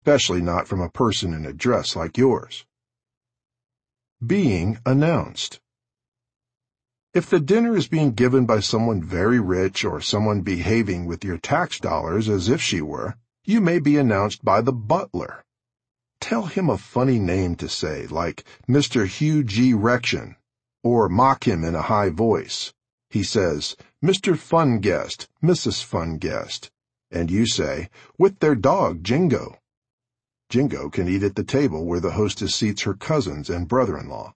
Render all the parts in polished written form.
especially not from a person in a dress like yours. Being announced. If the dinner is being given by someone very rich or someone behaving with your tax dollars as if she were, you may be announced by the butler. Tell him a funny name to say, like Mr. Hugh G. Rection, or mock him in a high voice. He says, Mr. Fun Guest, Mrs. Fun Guest, and you say, with their dog, Jingo. Jingo can eat at the table where the hostess seats her cousins and brother-in-law.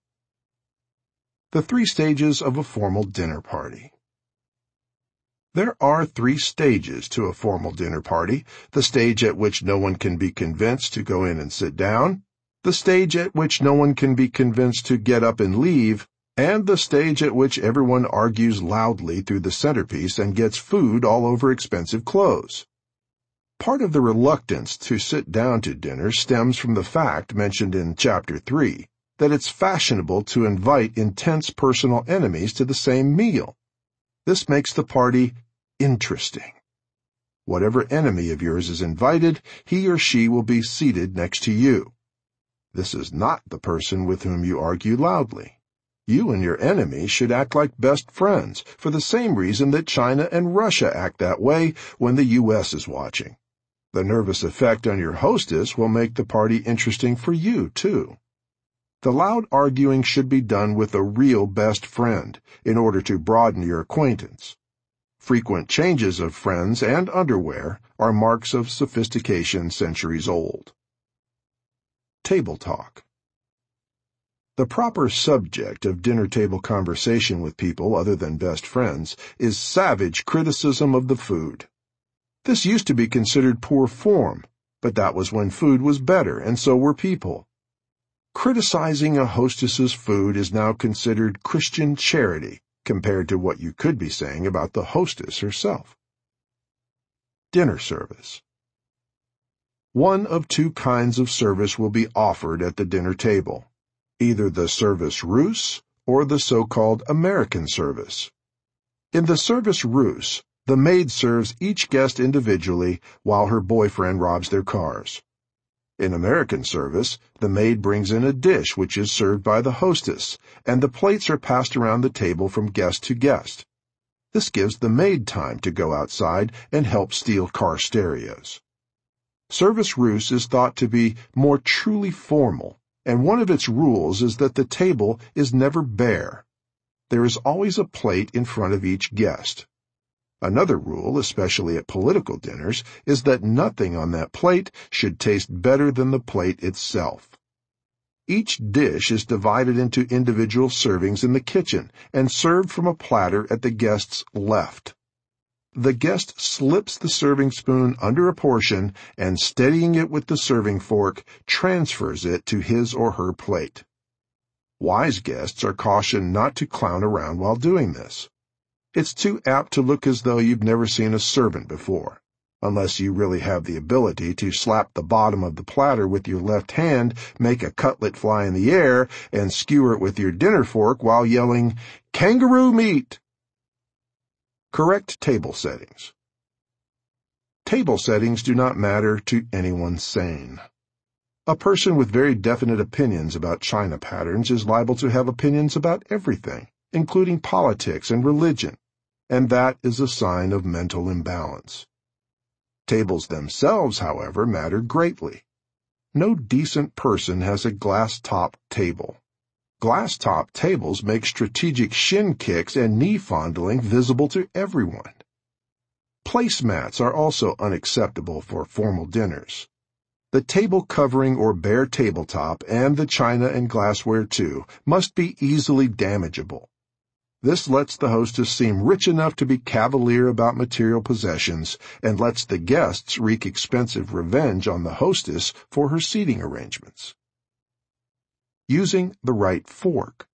The 3 stages of a formal dinner party. There are 3 stages to a formal dinner party: the stage at which no one can be convinced to go in and sit down, the stage at which no one can be convinced to get up and leave, and the stage at which everyone argues loudly through the centerpiece and gets food all over expensive clothes. Part of the reluctance to sit down to dinner stems from the fact mentioned in Chapter 3, that it's fashionable to invite intense personal enemies to the same meal. This makes the party interesting. Whatever enemy of yours is invited, he or she will be seated next to you. This is not the person with whom you argue loudly. You and your enemy should act like best friends, for the same reason that China and Russia act that way when the U.S. is watching. The nervous effect on your hostess will make the party interesting for you, too. The loud arguing should be done with a real best friend in order to broaden your acquaintance. Frequent changes of friends and underwear are marks of sophistication centuries old. Table talk. The proper subject of dinner table conversation with people other than best friends is savage criticism of the food. This used to be considered poor form, but that was when food was better, and so were people. Criticizing a hostess's food is now considered Christian charity compared to what you could be saying about the hostess herself. Dinner service. One of 2 kinds of service will be offered at the dinner table, either the service russe or the so-called American service. In the service russe, the maid serves each guest individually while her boyfriend robs their cars. In American service, the maid brings in a dish which is served by the hostess, and the plates are passed around the table from guest to guest. This gives the maid time to go outside and help steal car stereos. Service russe is thought to be more truly formal, and one of its rules is that the table is never bare. There is always a plate in front of each guest. Another rule, especially at political dinners, is that nothing on that plate should taste better than the plate itself. Each dish is divided into individual servings in the kitchen and served from a platter at the guest's left. The guest slips the serving spoon under a portion and, steadying it with the serving fork, transfers it to his or her plate. Wise guests are cautioned not to clown around while doing this. It's too apt to look as though you've never seen a servant before, unless you really have the ability to slap the bottom of the platter with your left hand, make a cutlet fly in the air, and skewer it with your dinner fork while yelling, "Kangaroo meat!" Correct table settings. Table settings do not matter to anyone sane. A person with very definite opinions about china patterns is liable to have opinions about everything, including politics and religion, and that is a sign of mental imbalance. Tables themselves, however, matter greatly. No decent person has a glass-top table. Glass-top tables make strategic shin kicks and knee fondling visible to everyone. Placemats are also unacceptable for formal dinners. The table covering or bare tabletop, and the china and glassware too, must be easily damageable. This lets the hostess seem rich enough to be cavalier about material possessions and lets the guests wreak expensive revenge on the hostess for her seating arrangements. Using the right fork.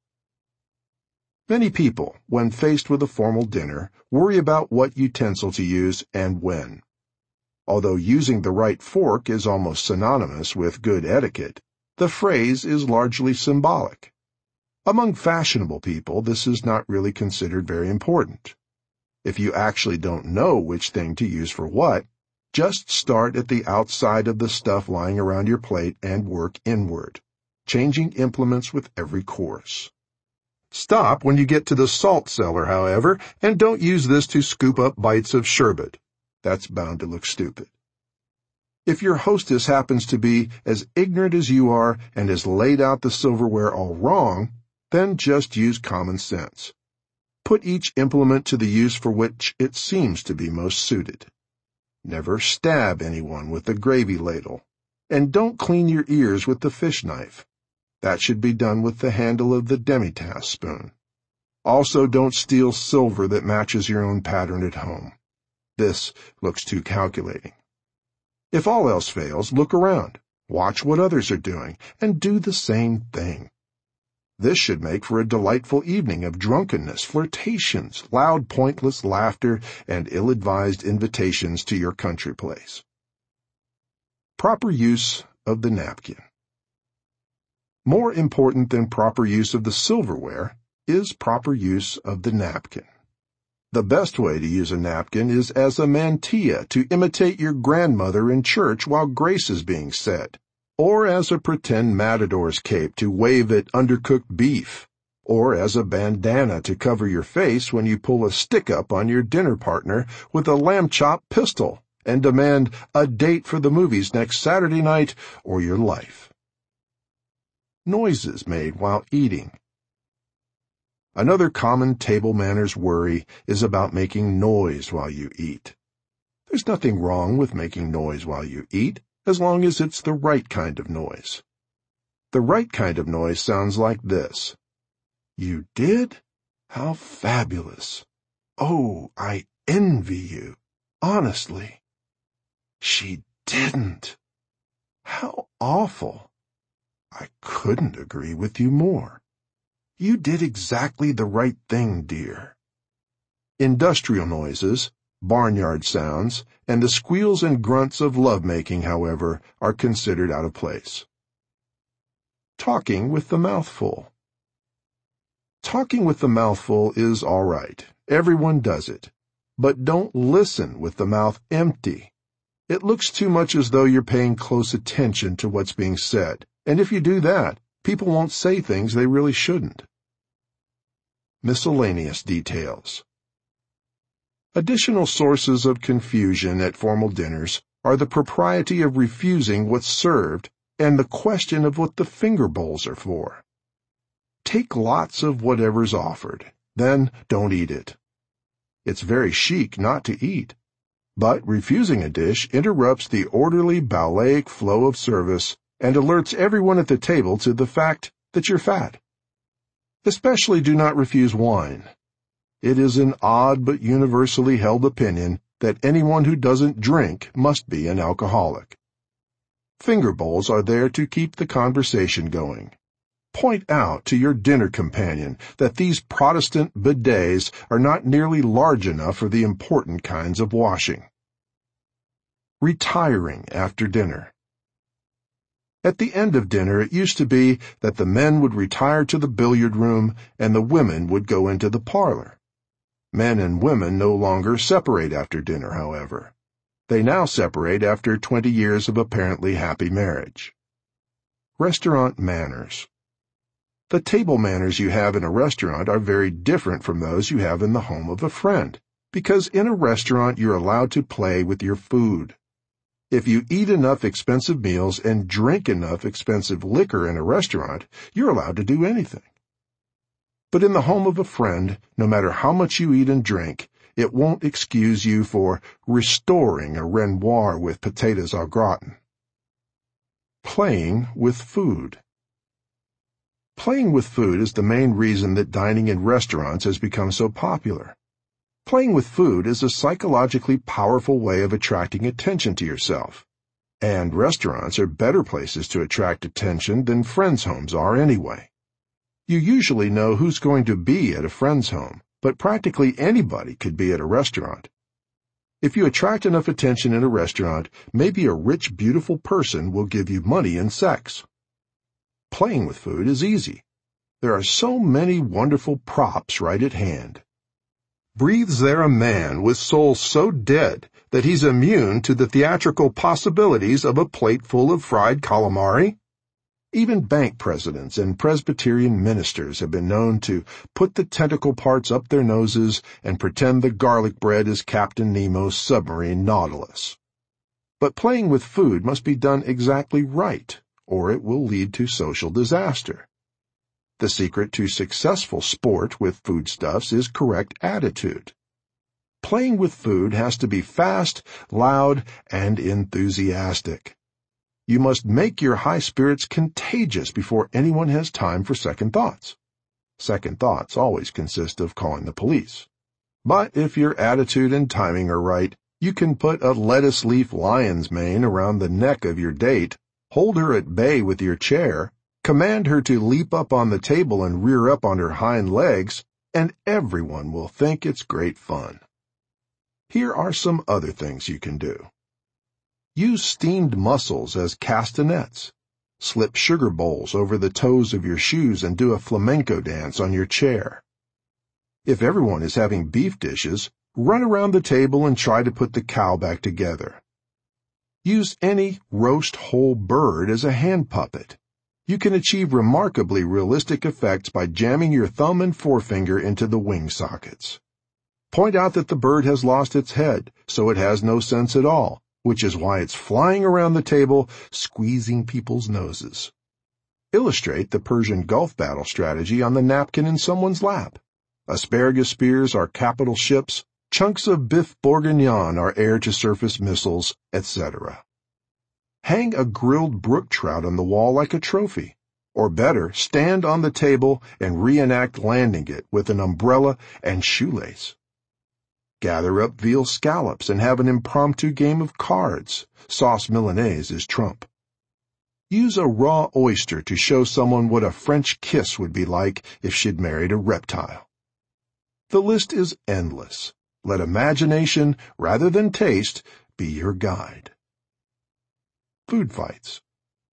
Many people, when faced with a formal dinner, worry about what utensil to use and when. Although using the right fork is almost synonymous with good etiquette, the phrase is largely symbolic. Among fashionable people, this is not really considered very important. If you actually don't know which thing to use for what, Just start at the outside of the stuff lying around your plate and work inward, changing implements with every course. Stop when you get to the salt cellar, however, and don't use this to scoop up bites of sherbet. That's bound to look stupid. If your hostess happens to be as ignorant as you are and has laid out the silverware all wrong, then just use common sense. Put each implement to the use for which it seems to be most suited. Never stab anyone with the gravy ladle, and don't clean your ears with the fish knife. That should be done with the handle of the demitasse spoon. Also, don't steal silver that matches your own pattern at home. This looks too calculating. If all else fails, look around, watch what others are doing, and do the same thing. This should make for a delightful evening of drunkenness, flirtations, loud pointless laughter, and ill-advised invitations to your country place. Proper use of the napkin. More important than proper use of the silverware is proper use of the napkin. The best way to use a napkin is as a mantilla to imitate your grandmother in church while grace is being said, or as a pretend matador's cape to wave at undercooked beef, or as a bandana to cover your face when you pull a stick-up on your dinner partner with a lamb-chop pistol and demand a date for the movies next Saturday night or your life. Noises made while eating. Another common table manners worry is about making noise while you eat. There's nothing wrong with making noise while you eat, as long as it's the right kind of noise. The right kind of noise sounds like this. You did? How fabulous. Oh, I envy you. Honestly. She didn't. How awful. I couldn't agree with you more. You did exactly the right thing, dear. Industrial noises, barnyard sounds, and the squeals and grunts of lovemaking, however, are considered out of place. Talking with the mouth full. Talking with the mouth full is all right. Everyone does it. But don't listen with the mouth empty. It looks too much as though you're paying close attention to what's being said, and if you do that, people won't say things they really shouldn't. Miscellaneous details. Additional sources of confusion at formal dinners are the propriety of refusing what's served and the question of what the finger bowls are for. Take lots of whatever's offered, then don't eat it. It's very chic not to eat, but refusing a dish interrupts the orderly balletic flow of service and alerts everyone at the table to the fact that you're fat. Especially do not refuse wine. It is an odd but universally held opinion that anyone who doesn't drink must be an alcoholic. Finger bowls are there to keep the conversation going. Point out to your dinner companion that these Protestant bidets are not nearly large enough for the important kinds of washing. Retiring after dinner. At the end of dinner, it used to be that the men would retire to the billiard room and the women would go into the parlor. Men and women no longer separate after dinner, however. They now separate after 20 years of apparently happy marriage. Restaurant manners. The table manners you have in a restaurant are very different from those you have in the home of a friend, because in a restaurant you're allowed to play with your food. If you eat enough expensive meals and drink enough expensive liquor in a restaurant, you're allowed to do anything. But in the home of a friend, no matter how much you eat and drink, it won't excuse you for restoring a Renoir with potatoes au gratin. Playing with food. Playing with food is the main reason that dining in restaurants has become so popular. Playing with food is a psychologically powerful way of attracting attention to yourself, and restaurants are better places to attract attention than friends' homes are anyway. You usually know who's going to be at a friend's home, but practically anybody could be at a restaurant. If you attract enough attention in a restaurant, maybe a rich, beautiful person will give you money and sex. Playing with food is easy. There are so many wonderful props right at hand. Breathes there a man with soul so dead that he's immune to the theatrical possibilities of a plate full of fried calamari? Even bank presidents and Presbyterian ministers have been known to put the tentacle parts up their noses and pretend the garlic bread is Captain Nemo's submarine Nautilus. But playing with food must be done exactly right, or it will lead to social disaster. The secret to successful sport with foodstuffs is correct attitude. Playing with food has to be fast, loud, and enthusiastic. You must make your high spirits contagious before anyone has time for second thoughts. Second thoughts always consist of calling the police. But if your attitude and timing are right, you can put a lettuce leaf lion's mane around the neck of your date, hold her at bay with your chair, command her to leap up on the table and rear up on her hind legs, and everyone will think it's great fun. Here are some other things you can do. Use steamed mussels as castanets. Slip sugar bowls over the toes of your shoes and do a flamenco dance on your chair. If everyone is having beef dishes, run around the table and try to put the cow back together. Use any roast whole bird as a hand puppet. You can achieve remarkably realistic effects by jamming your thumb and forefinger into the wing sockets. Point out that the bird has lost its head, so it has no sense at all, which is why it's flying around the table, squeezing people's noses. Illustrate the Persian Gulf battle strategy on the napkin in someone's lap. Asparagus spears are capital ships, chunks of Biff Bourguignon are air-to-surface missiles, etc. Hang a grilled brook trout on the wall like a trophy. Or better, stand on the table and reenact landing it with an umbrella and shoelace. Gather up veal scallops and have an impromptu game of cards. Sauce Milanaise is trump. Use a raw oyster to show someone what a French kiss would be like if she'd married a reptile. The list is endless. Let imagination, rather than taste, be your guide. Food fights.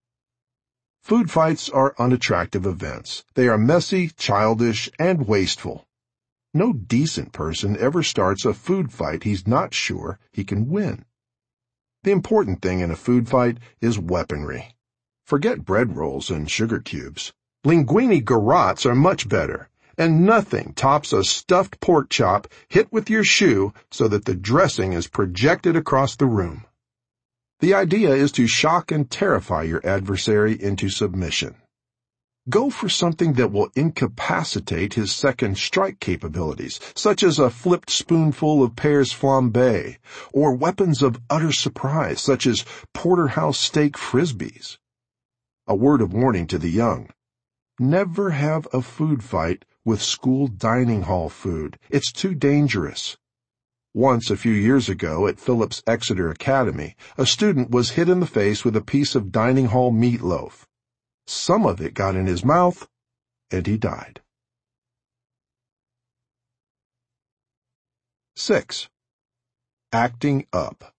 Food fights are unattractive events. They are messy, childish, and wasteful. No decent person ever starts a food fight he's not sure he can win. The important thing in a food fight is weaponry. Forget bread rolls and sugar cubes. Linguine garrots are much better, and nothing tops a stuffed pork chop hit with your shoe so that the dressing is projected across the room. The idea is to shock and terrify your adversary into submission. Go for something that will incapacitate his second strike capabilities, such as a flipped spoonful of pears flambé, or weapons of utter surprise, such as porterhouse steak frisbees. A word of warning to the young. Never have a food fight with school dining hall food. It's too dangerous. Once, a few years ago, at Phillips Exeter Academy, a student was hit in the face with a piece of dining hall meatloaf. Some of it got in his mouth, and he died. 6. Acting up.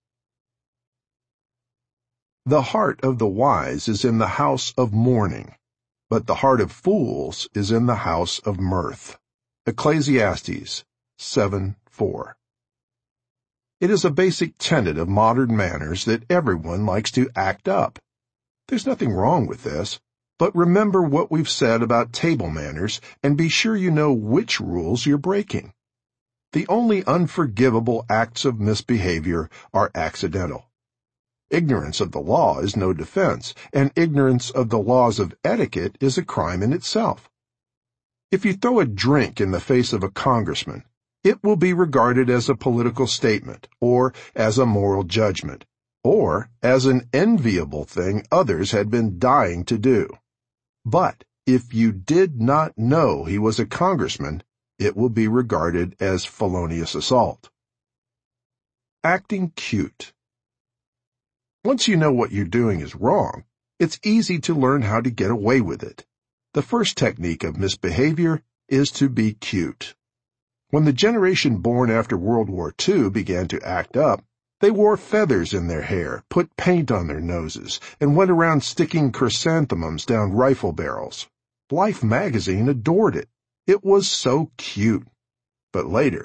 The heart of the wise is in the house of mourning, but the heart of fools is in the house of mirth. Ecclesiastes 7:4. It is a basic tenet of modern manners that everyone likes to act up. There's nothing wrong with this. But remember what we've said about table manners and be sure you know which rules you're breaking. The only unforgivable acts of misbehavior are accidental. Ignorance of the law is no defense, and ignorance of the laws of etiquette is a crime in itself. If you throw a drink in the face of a congressman, it will be regarded as a political statement, or as a moral judgment, or as an enviable thing others had been dying to do. But if you did not know he was a congressman, it will be regarded as felonious assault. Acting cute. Once you know what you're doing is wrong, it's easy to learn how to get away with it. The first technique of misbehavior is to be cute. When the generation born after World War II began to act up, they wore feathers in their hair, put paint on their noses, and went around sticking chrysanthemums down rifle barrels. Life magazine adored it. It was so cute. But later,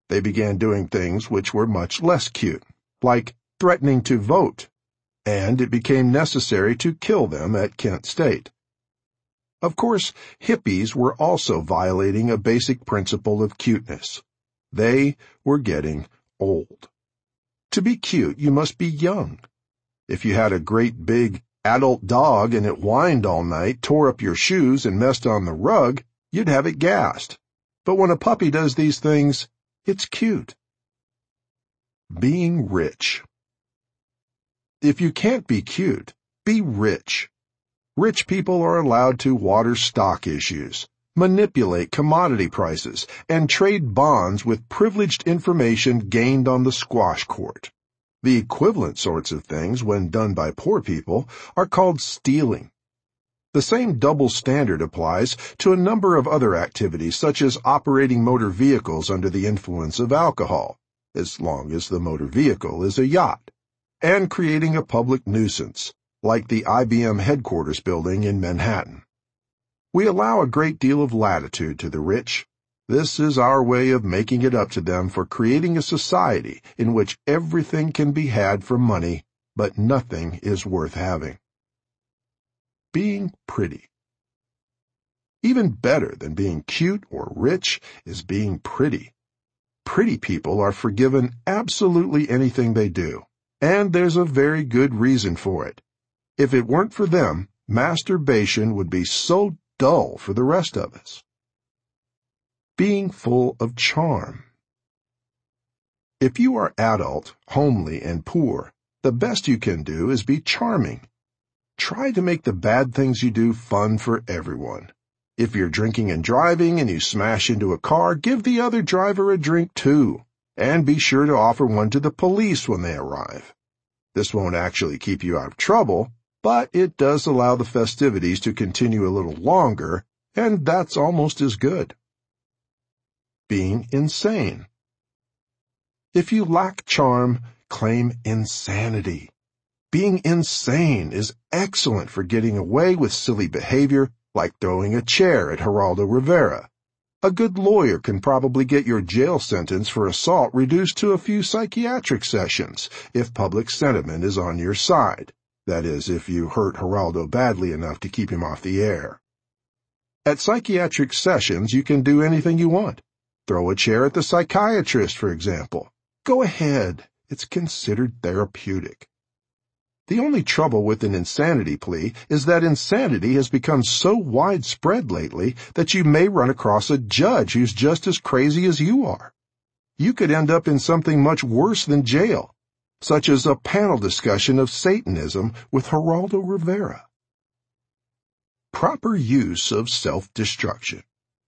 They began doing things which were much less cute, like threatening to vote, and it became necessary to kill them at Kent State. Of course, hippies were also violating a basic principle of cuteness. They were getting old. To be cute, you must be young. If you had a great big adult dog and it whined all night, tore up your shoes, and messed on the rug, you'd have it gassed. But when a puppy does these things, it's cute. Being rich. If you can't be cute, be rich. Rich people are allowed to water stock issues, manipulate commodity prices, and trade bonds with privileged information gained on the squash court. The equivalent sorts of things, when done by poor people, are called stealing. The same double standard applies to a number of other activities, such as operating motor vehicles under the influence of alcohol, as long as the motor vehicle is a yacht, and creating a public nuisance, like the IBM headquarters building in Manhattan. We allow a great deal of latitude to the rich. This is our way of making it up to them for creating a society in which everything can be had for money, but nothing is worth having. Being pretty. Even better than being cute or rich is being pretty. Pretty people are forgiven absolutely anything they do, and there's a very good reason for it. If it weren't for them, masturbation would be so dull for the rest of us. Being full of charm. If you are adult, homely, and poor, the best you can do is be charming. Try to make the bad things you do fun for everyone. If you're drinking and driving and you smash into a car, give the other driver a drink too, and be sure to offer one to the police when they arrive. This won't actually keep you out of trouble, but it does allow the festivities to continue a little longer, and that's almost as good. Being insane. If you lack charm, claim insanity. Being insane is excellent for getting away with silly behavior, like throwing a chair at Geraldo Rivera. A good lawyer can probably get your jail sentence for assault reduced to a few psychiatric sessions if public sentiment is on your side. That is, if you hurt Geraldo badly enough to keep him off the air. At psychiatric sessions, you can do anything you want. Throw a chair at the psychiatrist, for example. Go ahead. It's considered therapeutic. The only trouble with an insanity plea is that insanity has become so widespread lately that you may run across a judge who's just as crazy as you are. You could end up in something much worse than jail, such as a panel discussion of Satanism with Geraldo Rivera. Proper use of self-destruction.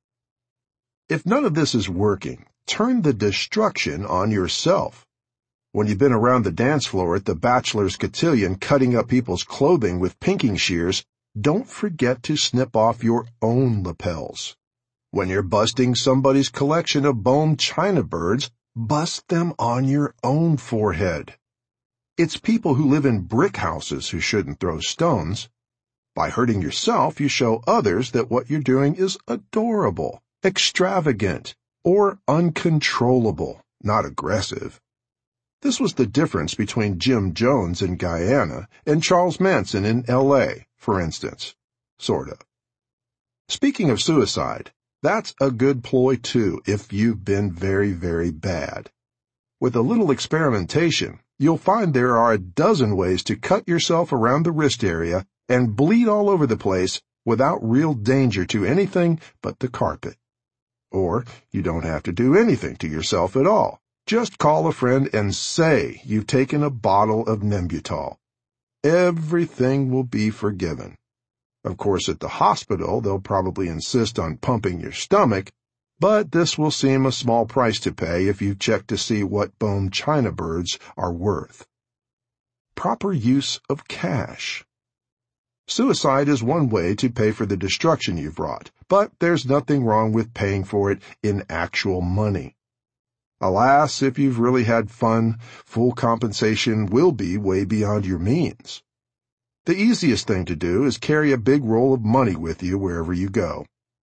If none of this is working, turn the destruction on yourself. When you've been around the dance floor at the bachelor's cotillion cutting up people's clothing with pinking shears, don't forget to snip off your own lapels. When you're busting somebody's collection of Bohm china birds, bust them on your own forehead. It's people who live in brick houses who shouldn't throw stones. By hurting yourself, you show others that what you're doing is adorable, extravagant, or uncontrollable, not aggressive. This was the difference between Jim Jones in Guyana and Charles Manson in L.A., for instance. Sort of. Speaking of suicide, that's a good ploy too if you've been very, very bad. With a little experimentation, you'll find there are a dozen ways to cut yourself around the wrist area and bleed all over the place without real danger to anything but the carpet. Or you don't have to do anything to yourself at all. Just call a friend and say you've taken a bottle of Nembutal. Everything will be forgiven. Of course, at the hospital, they'll probably insist on pumping your stomach, but this will seem a small price to pay if you check to see what Bohm china birds are worth. Proper use of cash. Suicide is one way to pay for the destruction you've wrought, but there's nothing wrong with paying for it in actual money. Alas, if you've really had fun, full compensation will be way beyond your means. The easiest thing to do is carry a big roll of money with you wherever you go.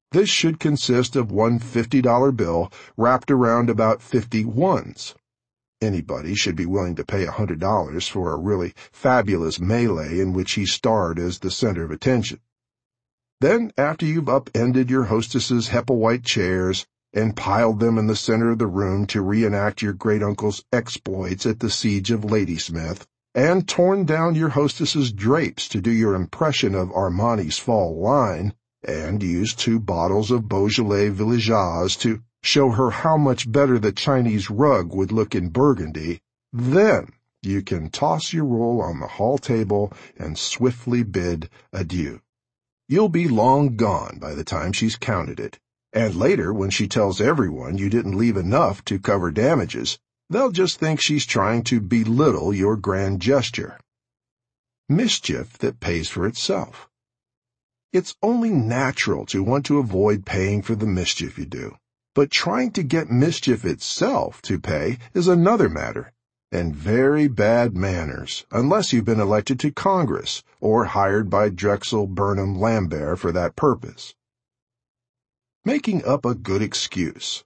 This should consist of one $50 bill wrapped around about 50 ones. Anybody should be willing to pay $100 for a really fabulous melee in which he starred as the center of attention. Then, after you've upended your hostess's Hepplewhite chairs and piled them in the center of the room to reenact your great-uncle's exploits at the siege of Ladysmith, and torn down your hostess's drapes to do your impression of Armani's fall line, and used 2 bottles of Beaujolais Villageoise to show her how much better the Chinese rug would look in Burgundy, then you can toss your roll on the hall table and swiftly bid adieu. You'll be long gone by the time she's counted it, and later when she tells everyone you didn't leave enough to cover damages, they'll just think she's trying to belittle your grand gesture. Mischief that pays for itself. It's only natural to want to avoid paying for the mischief you do, but trying to get mischief itself to pay is another matter, and very bad manners, unless you've been elected to Congress or hired by Drexel Burnham Lambert for that purpose. Making up a good excuse.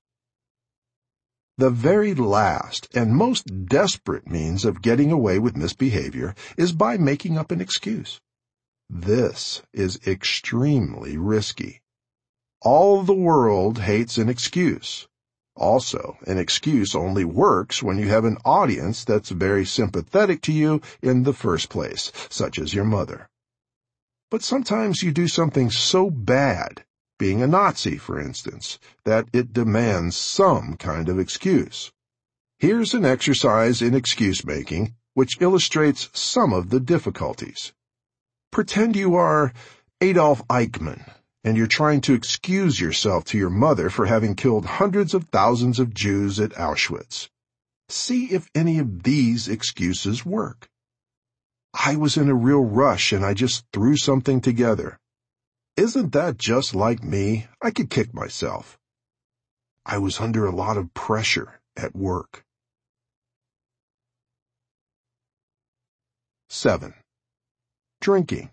The very last and most desperate means of getting away with misbehavior is by making up an excuse. This is extremely risky. All the world hates an excuse. Also, an excuse only works when you have an audience that's very sympathetic to you in the first place, such as your mother. But sometimes you do something so bad, being a Nazi, for instance, that it demands some kind of excuse. Here's an exercise in excuse-making which illustrates some of the difficulties. Pretend you are Adolf Eichmann, and you're trying to excuse yourself to your mother for having killed hundreds of thousands of Jews at Auschwitz. See if any of these excuses work. I was in a real rush and I just threw something together. Isn't that just like me? I could kick myself. I was under a lot of pressure at work. 7. Drinking.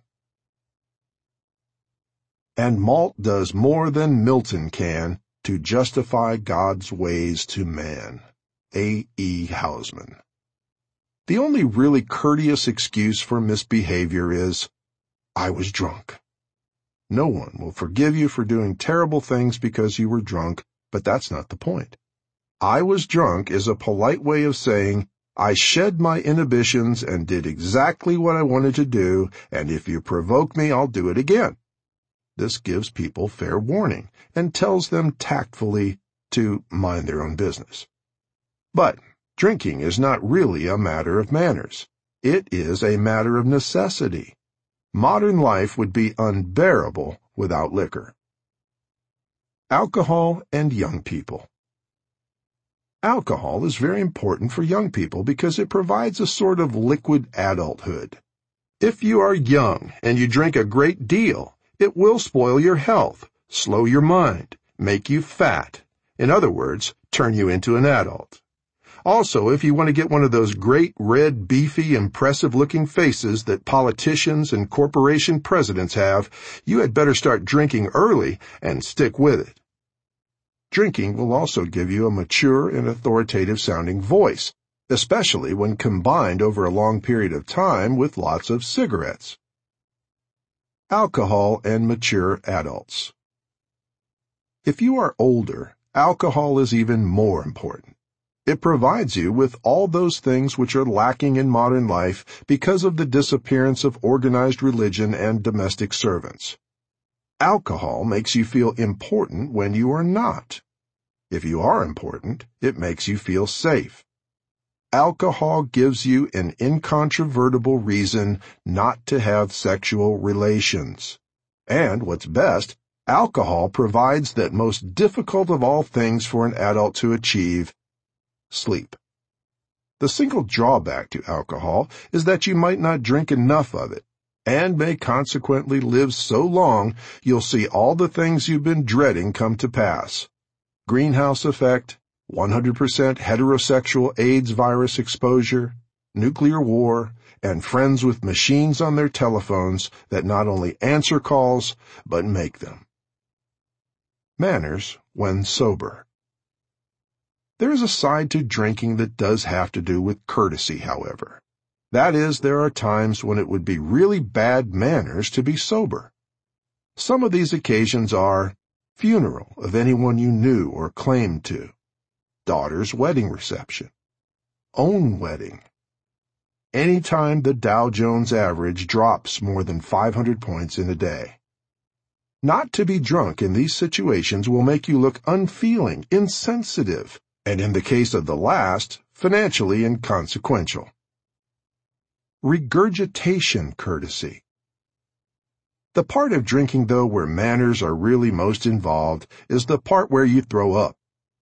And malt does more than Milton can to justify God's ways to man. A. E. Housman. The only really courteous excuse for misbehavior is, I was drunk. No one will forgive you for doing terrible things because you were drunk, but that's not the point. I was drunk is a polite way of saying, I shed my inhibitions and did exactly what I wanted to do, and if you provoke me, I'll do it again. This gives people fair warning and tells them tactfully to mind their own business. But drinking is not really a matter of manners. It is a matter of necessity. Modern life would be unbearable without liquor. Alcohol and young people. Alcohol is very important for young people because it provides a sort of liquid adulthood. If you are young and you drink a great deal, it will spoil your health, slow your mind, make you fat. In other words, turn you into an adult. Also, if you want to get one of those great, red, beefy, impressive-looking faces that politicians and corporation presidents have, you had better start drinking early and stick with it. Drinking will also give you a mature and authoritative-sounding voice, especially when combined over a long period of time with lots of cigarettes. Alcohol and mature adults. If you are older, alcohol is even more important. It provides you with all those things which are lacking in modern life because of the disappearance of organized religion and domestic servants. Alcohol makes you feel important when you are not. If you are important, it makes you feel safe. Alcohol gives you an incontrovertible reason not to have sexual relations. And what's best, alcohol provides that most difficult of all things for an adult to achieve, sleep. The single drawback to alcohol is that you might not drink enough of it, and may consequently live so long you'll see all the things you've been dreading come to pass. Greenhouse effect, 100% heterosexual AIDS virus exposure, nuclear war, and friends with machines on their telephones that not only answer calls, but make them. Manners when sober. There is a side to drinking that does have to do with courtesy, however. That is, there are times when it would be really bad manners to be sober. Some of these occasions are funeral of anyone you knew or claimed to, daughter's wedding reception, own wedding, any time the Dow Jones average drops more than 500 points in a day. Not to be drunk in these situations will make you look unfeeling, insensitive, and in the case of the last, financially inconsequential. Regurgitation courtesy. The part of drinking, though, where manners are really most involved is the part where you throw up.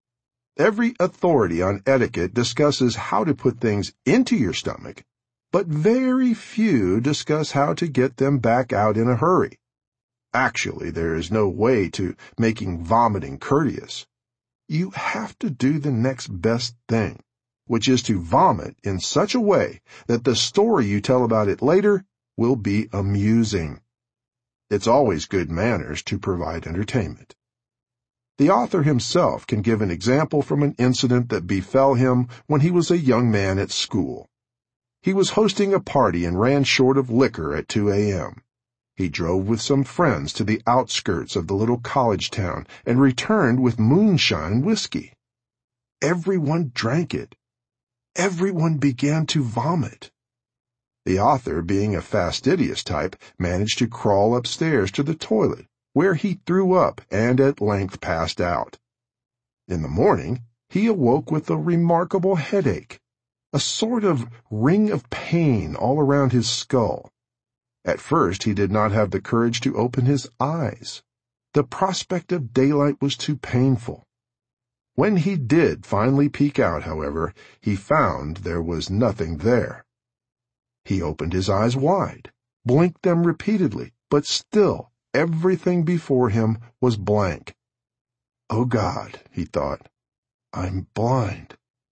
Every authority on etiquette discusses how to put things into your stomach, but very few discuss how to get them back out in a hurry. Actually, there is no way to making vomiting courteous. You have to do the next best thing, which is to vomit in such a way that the story you tell about it later will be amusing. It's always good manners to provide entertainment. The author himself can give an example from an incident that befell him when he was a young man at school. He was hosting a party and ran short of liquor at 2 a.m. He drove with some friends to the outskirts of the little college town and returned with moonshine whiskey. Everyone drank it. Everyone began to vomit. The author, being a fastidious type, managed to crawl upstairs to the toilet, where he threw up and at length passed out. In the morning, he awoke with a remarkable headache, a sort of ring of pain all around his skull. At first, he did not have the courage to open his eyes. The prospect of daylight was too painful. When he did finally peek out, however, he found there was nothing there. He opened his eyes wide, blinked them repeatedly, but still everything before him was blank. "Oh God," he thought, "I'm blind.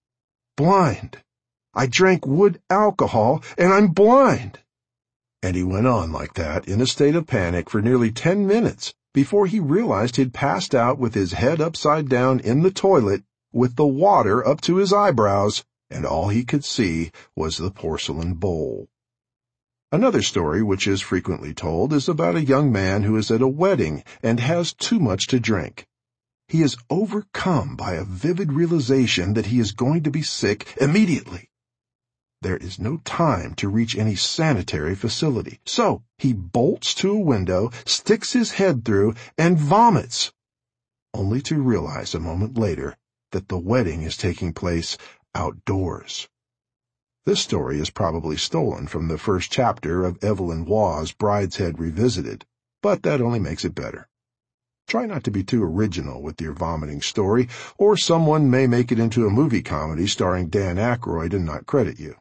Blind. I drank wood alcohol, and I'm blind." And he went on like that in a state of panic for nearly 10 minutes before he realized he'd passed out with his head upside down in the toilet with the water up to his eyebrows, and all he could see was the porcelain bowl. Another story which is frequently told is about a young man who is at a wedding and has too much to drink. He is overcome by a vivid realization that he is going to be sick immediately. There is no time to reach any sanitary facility, so he bolts to a window, sticks his head through, and vomits, only to realize a moment later that the wedding is taking place outdoors. This story is probably stolen from the first chapter of Evelyn Waugh's Brideshead Revisited, but that only makes it better. Try not to be too original with your vomiting story, or someone may make it into a movie comedy starring Dan Aykroyd and not credit you.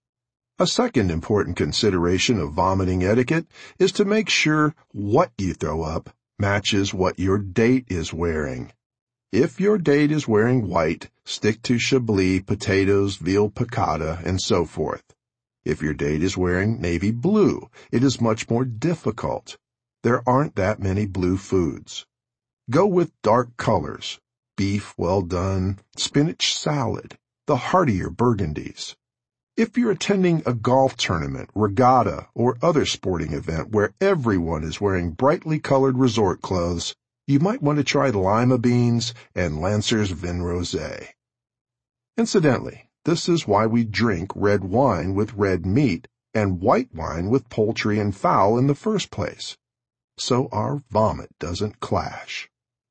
A second important consideration of vomiting etiquette is to make sure what you throw up matches what your date is wearing. If your date is wearing white, stick to Chablis, potatoes, veal piccata, and so forth. If your date is wearing navy blue, it is much more difficult. There aren't that many blue foods. Go with dark colors, beef well done, spinach salad, the heartier burgundies. If you're attending a golf tournament, regatta, or other sporting event where everyone is wearing brightly colored resort clothes, you might want to try lima beans and Lancer's Vin Rosé. Incidentally, this is why we drink red wine with red meat and white wine with poultry and fowl in the first place, so our vomit doesn't clash.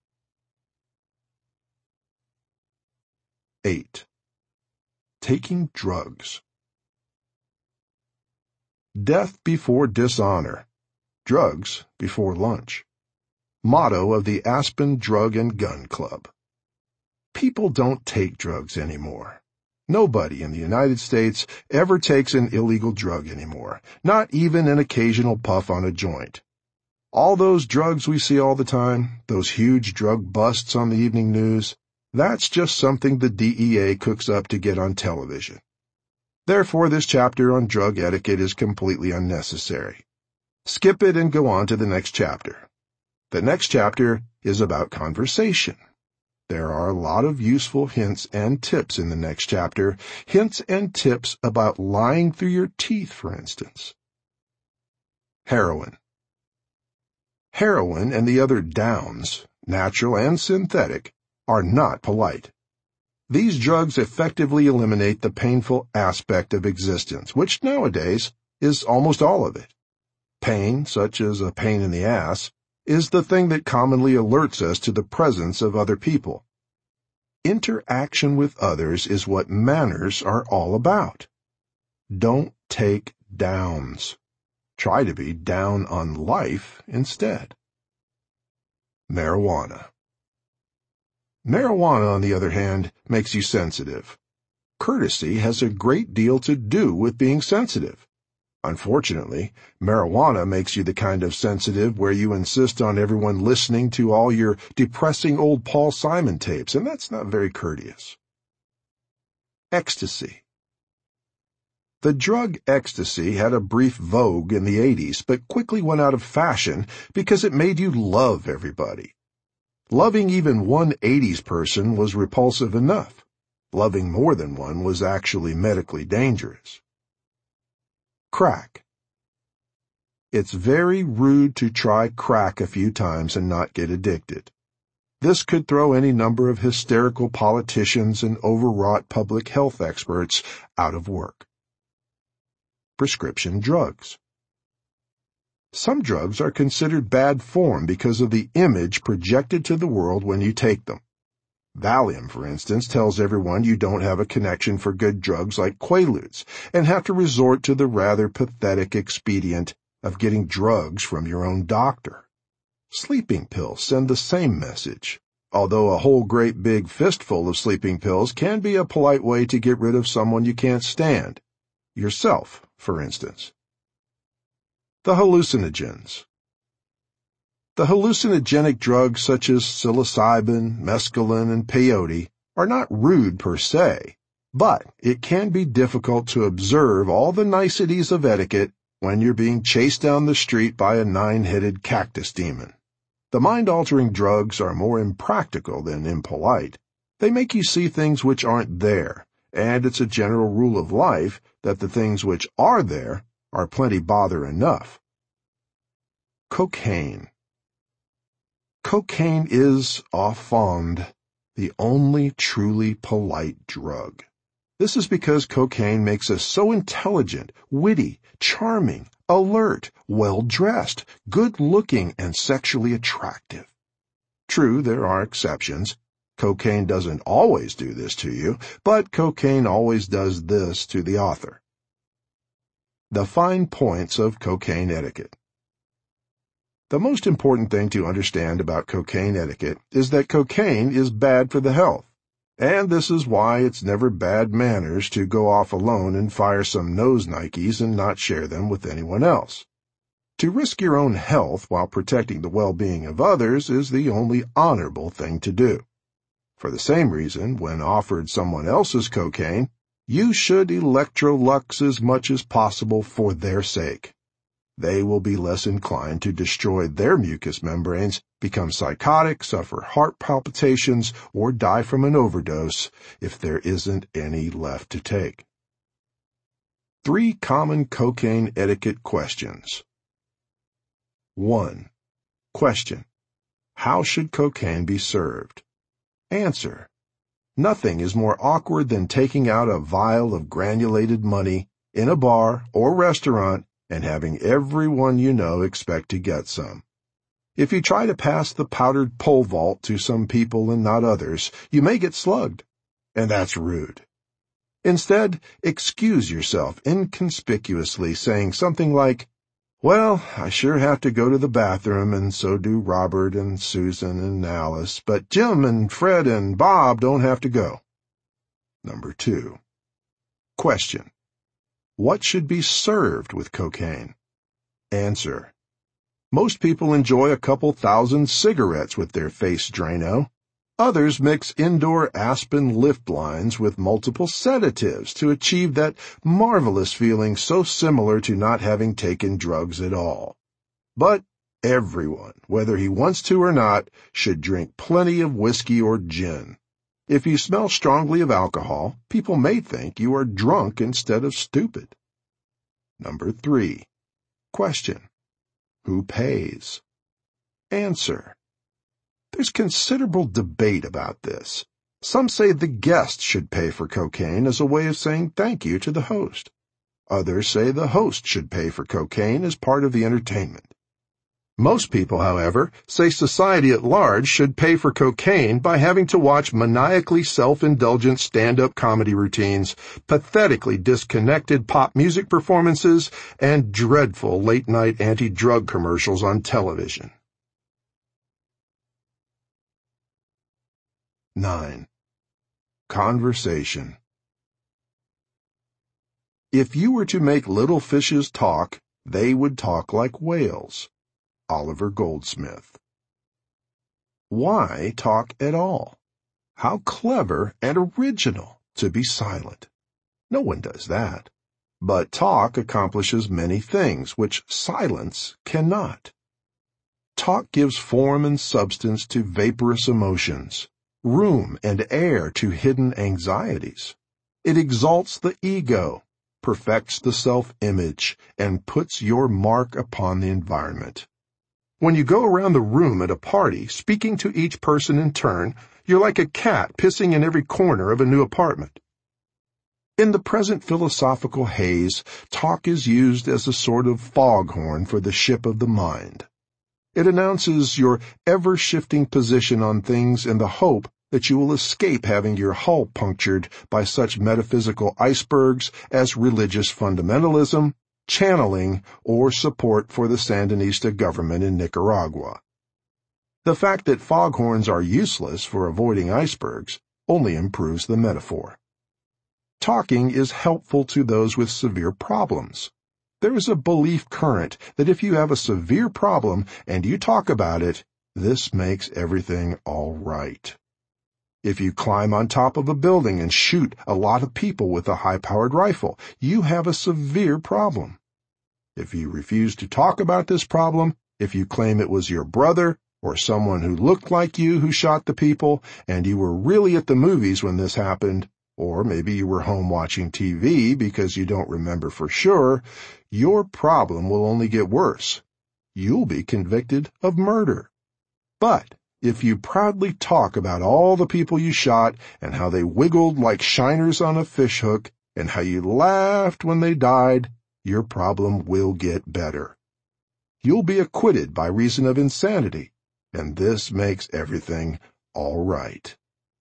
8. Taking drugs. Death before dishonor. Drugs before lunch. Motto of the Aspen Drug and Gun Club. People don't take drugs anymore. Nobody in the United States ever takes an illegal drug anymore, not even an occasional puff on a joint. All those drugs we see all the time, those huge drug busts on the evening news, that's just something the DEA cooks up to get on television. Therefore, this chapter on drug etiquette is completely unnecessary. Skip it and go on to the next chapter. The next chapter is about conversation. There are a lot of useful hints and tips in the next chapter, hints and tips about lying through your teeth, for instance. Heroin. Heroin and the other downs, natural and synthetic, are not polite. These drugs effectively eliminate the painful aspect of existence, which nowadays is almost all of it. Pain, such as a pain in the ass, is the thing that commonly alerts us to the presence of other people. Interaction with others is what manners are all about. Don't take downs. Try to be down on life instead. Marijuana. Marijuana, on the other hand, makes you sensitive. Courtesy has a great deal to do with being sensitive. Unfortunately, marijuana makes you the kind of sensitive where you insist on everyone listening to all your depressing old Paul Simon tapes, and that's not very courteous. Ecstasy. The drug ecstasy had a brief vogue in the 80s, but quickly went out of fashion because it made you love everybody. Loving even one 80s person was repulsive enough. Loving more than one was actually medically dangerous. Crack. It's very rude to try crack a few times and not get addicted. This could throw any number of hysterical politicians and overwrought public health experts out of work. Prescription drugs. Some drugs are considered bad form because of the image projected to the world when you take them. Valium, for instance, tells everyone you don't have a connection for good drugs like Quaaludes and have to resort to the rather pathetic expedient of getting drugs from your own doctor. Sleeping pills send the same message, although a whole great big fistful of sleeping pills can be a polite way to get rid of someone you can't stand. Yourself, for instance. The hallucinogens. The hallucinogenic drugs such as psilocybin, mescaline, and peyote are not rude per se, but it can be difficult to observe all the niceties of etiquette when you're being chased down the street by a 9-headed cactus demon. The mind-altering drugs are more impractical than impolite. They make you see things which aren't there, and it's a general rule of life that the things which are there are plenty bother enough. Cocaine. Cocaine is, au fond, the only truly polite drug. This is because cocaine makes us so intelligent, witty, charming, alert, well-dressed, good-looking, and sexually attractive. True, there are exceptions. Cocaine doesn't always do this to you, but cocaine always does this to the author. The fine points of cocaine etiquette. The most important thing to understand about cocaine etiquette is that cocaine is bad for the health, and this is why it's never bad manners to go off alone and fire some nose Nikes and not share them with anyone else. To risk your own health while protecting the well-being of others is the only honorable thing to do. For the same reason, when offered someone else's cocaine, you should Electrolux as much as possible for their sake. They will be less inclined to destroy their mucous membranes, become psychotic, suffer heart palpitations, or die from an overdose if there isn't any left to take. 3 common cocaine etiquette questions. 1. Question: how should cocaine be served? Answer: nothing is more awkward than taking out a vial of granulated money in a bar or restaurant and having everyone you know expect to get some. If you try to pass the powdered pole vault to some people and not others, you may get slugged, and that's rude. Instead, excuse yourself inconspicuously, saying something like, "Well, I sure have to go to the bathroom, and so do Robert and Susan and Alice, but Jim and Fred and Bob don't have to go." 2. Question: what should be served with cocaine? Answer: most people enjoy a couple thousand cigarettes with their face Drano. Others mix indoor Aspen lift lines with multiple sedatives to achieve that marvelous feeling so similar to not having taken drugs at all. But Everyone, whether he wants to or not, should drink plenty of whiskey or gin. If you smell strongly of alcohol, people may think you are drunk instead of stupid. Number 3. Question: who pays? Answer: there's considerable debate about this. Some say the guest should pay for cocaine as a way of saying thank you to the host. Others say the host should pay for cocaine as part of the entertainment. Most people, however, say society at large should pay for cocaine by having to watch maniacally self-indulgent stand-up comedy routines, pathetically disconnected pop music performances, and dreadful late-night anti-drug commercials on television. 9. Conversation. If you were to make little fishes talk, they would talk like whales. Oliver Goldsmith. Why talk at all? How clever and original to be silent. No one does that. But talk accomplishes many things which silence cannot. Talk gives form and substance to vaporous emotions, room and air to hidden anxieties. It exalts the ego, perfects the self-image, and puts your mark upon the environment. When you go around the room at a party, speaking to each person in turn, you're like a cat pissing in every corner of a new apartment. In the present philosophical haze, talk is used as a sort of foghorn for the ship of the mind. It announces your ever-shifting position on things in the hope that you will escape having your hull punctured by such metaphysical icebergs as religious fundamentalism, channeling, or support for the Sandinista government in Nicaragua. The fact that foghorns are useless for avoiding icebergs only improves the metaphor. Talking is helpful to those with severe problems. There is a belief current that if you have a severe problem and you talk about it, this makes everything all right. If you climb on top of a building and shoot a lot of people with a high-powered rifle, you have a severe problem. If you refuse to talk about this problem, if you claim it was your brother or someone who looked like you who shot the people, and you were really at the movies when this happened, or maybe you were home watching TV because you don't remember for sure, your problem will only get worse. You'll be convicted of murder. But if you proudly talk about all the people you shot and how they wiggled like shiners on a fishhook and how you laughed when they died, your problem will get better. You'll be acquitted by reason of insanity, and this makes everything all right.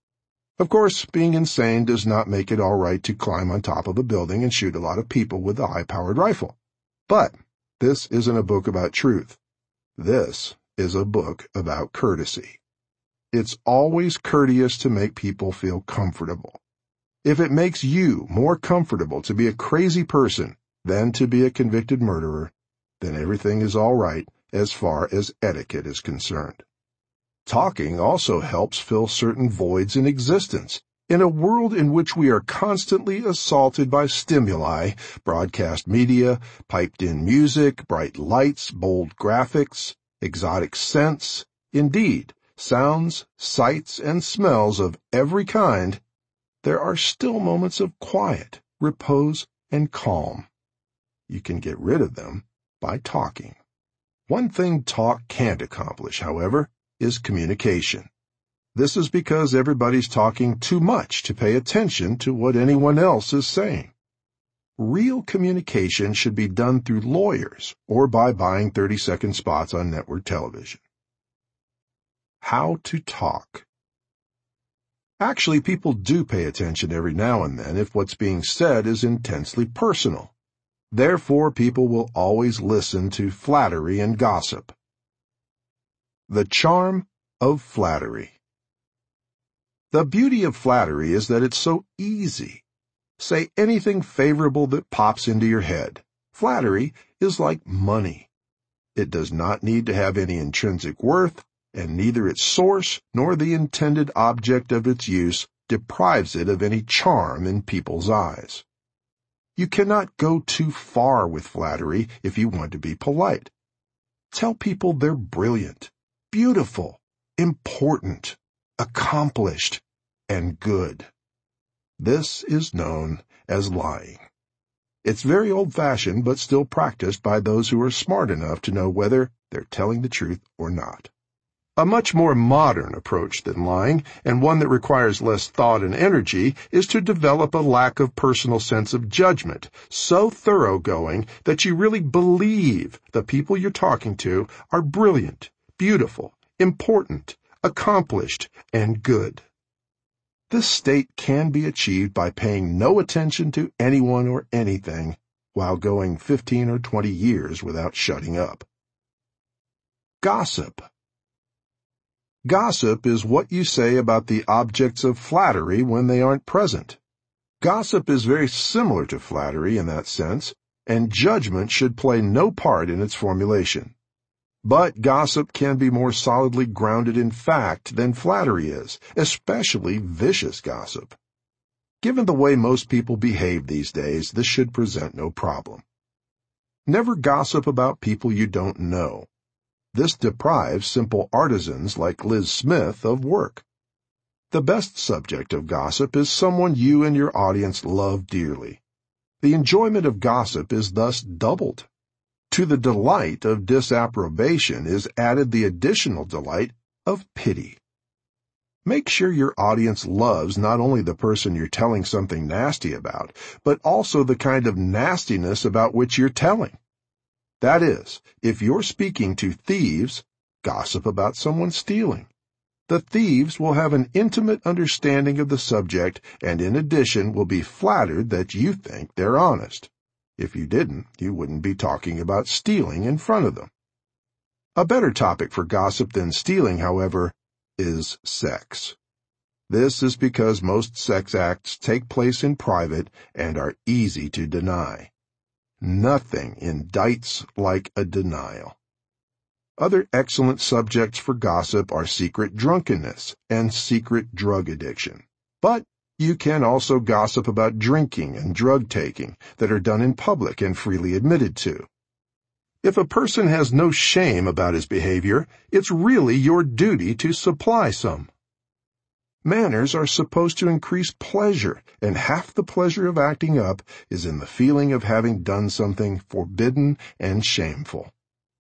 Of course, being insane does not make it all right to climb on top of a building and shoot a lot of people with a high-powered rifle. But this isn't a book about truth. This is a book about courtesy. It's always courteous to make people feel comfortable. If it makes you more comfortable to be a crazy person than to be a convicted murderer, then everything is all right as far as etiquette is concerned. Talking also helps fill certain voids in existence. In a world in which we are constantly assaulted by stimuli, broadcast media, piped-in music, bright lights, bold graphics, exotic scents, indeed, sounds, sights, and smells of every kind, there are still moments of quiet, repose, and calm. You can get rid of them by talking. One thing talk can't accomplish, however, is communication. This is because everybody's talking too much to pay attention to what anyone else is saying. Real communication should be done through lawyers or by buying 30-second spots on network television. How to talk. Actually, people do pay attention every now and then if what's being said is intensely personal. Therefore, people will always listen to flattery and gossip. The charm of flattery. The beauty of flattery is that it's so easy. Say anything favorable that pops into your head. Flattery is like money. It does not need to have any intrinsic worth, and neither its source nor the intended object of its use deprives it of any charm in people's eyes. You cannot go too far with flattery if you want to be polite. Tell people they're brilliant, beautiful, important, accomplished, and good. This is known as lying. It's very old-fashioned but still practiced by those who are smart enough to know whether they're telling the truth or not. A much more modern approach than lying, and one that requires less thought and energy, is to develop a lack of personal sense of judgment, so thoroughgoing that you really believe the people you're talking to are brilliant, beautiful, important, accomplished, and good. This state can be achieved by paying no attention to anyone or anything while going 15 or 20 years without shutting up. Gossip. Gossip is what you say about the objects of flattery when they aren't present. Gossip is very similar to flattery in that sense, and judgment should play no part in its formulation. But gossip can be more solidly grounded in fact than flattery is, especially vicious gossip. Given the way most people behave these days, this should present no problem. Never gossip about people you don't know. This deprives simple artisans like Liz Smith of work. The best subject of gossip is someone you and your audience love dearly. The enjoyment of gossip is thus doubled. To the delight of disapprobation is added the additional delight of pity. Make sure your audience loves not only the person you're telling something nasty about, but also the kind of nastiness about which you're telling. That is, if you're speaking to thieves, gossip about someone stealing. The thieves will have an intimate understanding of the subject and in addition will be flattered that you think they're honest. If you didn't, you wouldn't be talking about stealing in front of them. A better topic for gossip than stealing, however, is sex. This is because most sex acts take place in private and are easy to deny. Nothing indicts like a denial. Other excellent subjects for gossip are secret drunkenness and secret drug addiction. But you can also gossip about drinking and drug taking that are done in public and freely admitted to. If a person has no shame about his behavior, it's really your duty to supply some. Manners are supposed to increase pleasure, and half the pleasure of acting up is in the feeling of having done something forbidden and shameful.